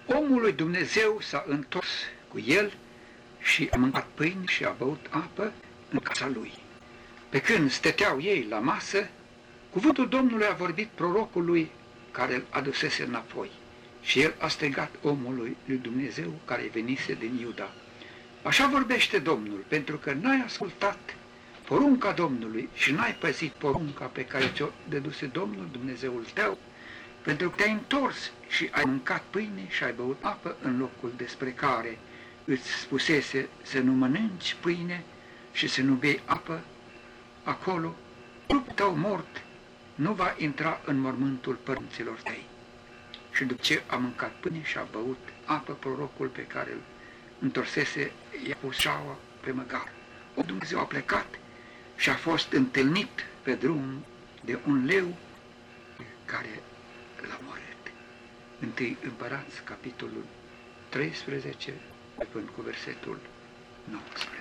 Omul lui Dumnezeu s-a întors cu el și a mâncat pâine și a băut apă în casa lui. Pe când stăteau ei la masă, cuvântul Domnului a vorbit prorocului care îl adusese înapoi și el a strigat omului lui Dumnezeu care venise din Iuda. Așa vorbește Domnul, pentru că n-ai ascultat porunca Domnului și n-ai păzit porunca pe care ți-o dăduse Domnul Dumnezeul tău, pentru că te-ai întors și ai mâncat pâine și ai băut apă în locul despre care îți spusese să nu mănânci pâine și să nu bei apă, acolo trupul tău mort nu va intra în mormântul părinților tăi. Și după ce a mâncat pâine și a băut apă, prorocul pe care îl întorsese i-a pus șaua pe măgar. Dumnezeu a plecat și a fost întâlnit pe drum de un leu care l-a omorât. 1 Împărați, capitolul 13, până cu versetul 19.